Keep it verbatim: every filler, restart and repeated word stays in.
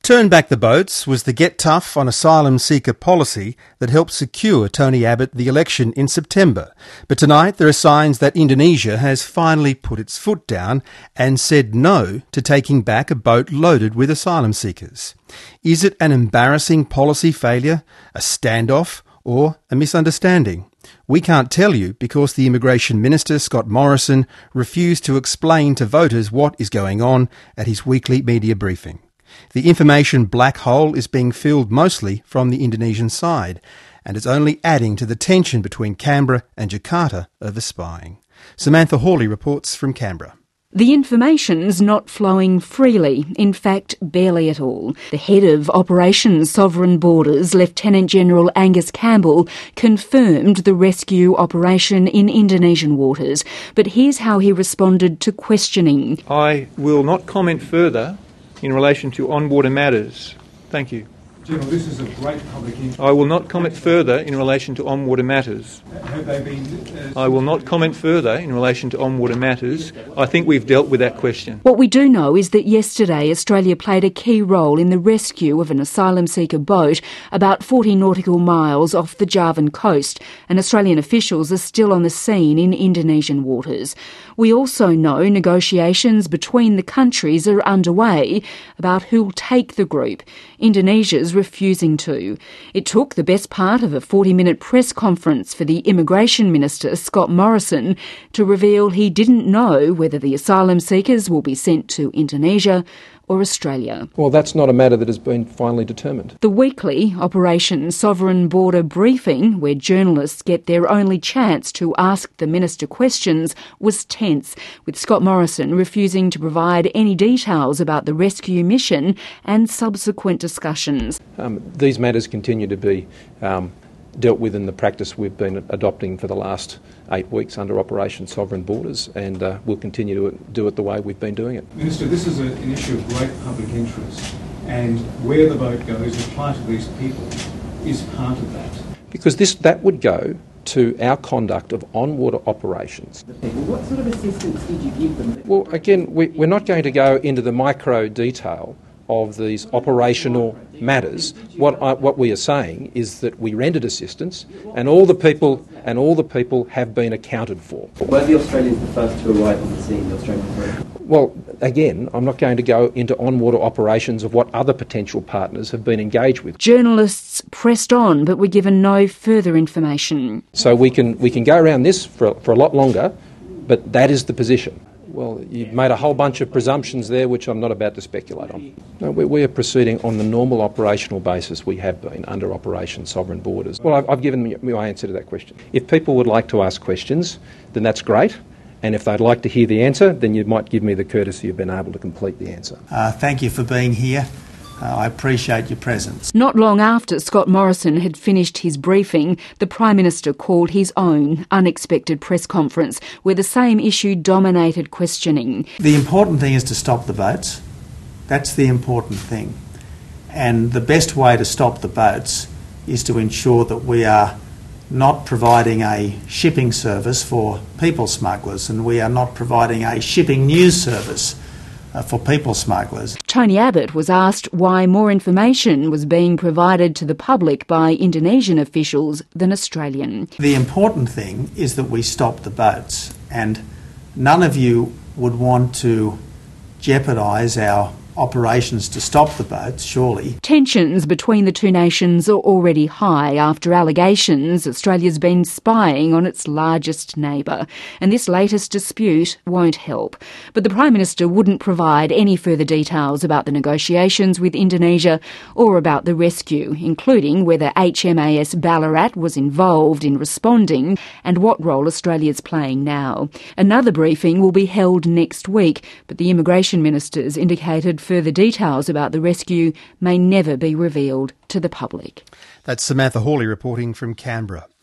Turn Back the Boats was the get tough on asylum seeker policy that helped secure Tony Abbott the election in September. But tonight there are signs that Indonesia has finally put its foot down and said no to taking back a boat loaded with asylum seekers. Is it an embarrassing policy failure, a standoff, or a misunderstanding? We can't tell you because the Immigration Minister, Scott Morrison, refused to explain to voters what is going on at his weekly media briefing. The information black hole is being filled mostly from the Indonesian side, and it's only adding to the tension between Canberra and Jakarta over spying. Samantha Hawley reports from Canberra. The information's not flowing freely, in fact, barely at all. The head of Operation Sovereign Borders, Lieutenant General Angus Campbell, confirmed the rescue operation in Indonesian waters. But here's how he responded to questioning. I will not comment further in relation to on-water matters. Thank you. General, this is a great public interest. I will not comment further in relation to on-water matters. Have they been... Uh, I will not comment further in relation to on-water matters. I think we've dealt with that question. What we do know is that yesterday Australia played a key role in the rescue of an asylum seeker boat about forty nautical miles off the Javan coast, and Australian officials are still on the scene in Indonesian waters. We also know negotiations between the countries are underway about who'll take the group. Indonesia's refusing to. It took the best part of a forty-minute press conference for the Immigration Minister, Scott Morrison, to reveal he didn't know whether the asylum seekers will be sent to Indonesia or Australia. Well, that's not a matter that has been finally determined. The weekly Operation Sovereign Border briefing, where journalists get their only chance to ask the minister questions, was tense, with Scott Morrison refusing to provide any details about the rescue mission and subsequent discussions. Um, these matters continue to be um, dealt with in the practice we've been adopting for the last eight weeks under Operation Sovereign Borders, and uh, we'll continue to do it the way we've been doing it. Minister, this is a, an issue of great public interest, and where the boat goes, the plight of these people is part of that. Because this that would go to our conduct of on-water operations. Well, what sort of assistance did you give them? Well, again, we, we're not going to go into the micro detail of these operational matters. What I, what we are saying is that we rendered assistance, and all the people and all the people have been accounted for. Were the Australians the first to arrive on the scene, the Australian authorities? Well, again, I'm not going to go into on-water operations of what other potential partners have been engaged with. Journalists pressed on, but were given no further information. So we can we can go around this for for a lot longer, but that is the position. Well, you've made a whole bunch of presumptions there, which I'm not about to speculate on. No, we, we are proceeding on the normal operational basis we have been under Operation Sovereign Borders. Well, I've, I've given my answer to that question. If people would like to ask questions, then that's great. And if they'd like to hear the answer, then you might give me the courtesy of being able to complete the answer. Uh, thank you for being here. Uh, I appreciate your presence. Not long after Scott Morrison had finished his briefing, the Prime Minister called his own unexpected press conference where the same issue dominated questioning. The important thing is to stop the boats. That's the important thing. And the best way to stop the boats is to ensure that we are not providing a shipping service for people smugglers, and we are not providing a shipping news service Uh, for people smugglers. Tony Abbott was asked why more information was being provided to the public by Indonesian officials than Australian. The important thing is that we stop the boats, and none of you would want to jeopardise our operations to stop the boats, surely. Tensions between the two nations are already high after allegations Australia's been spying on its largest neighbour, and this latest dispute won't help. But the Prime Minister wouldn't provide any further details about the negotiations with Indonesia or about the rescue, including whether H M A S Ballarat was involved in responding and what role Australia's playing now. Another briefing will be held next week, but the Immigration Ministers indicated further details about the rescue may never be revealed to the public. That's Samantha Hawley reporting from Canberra.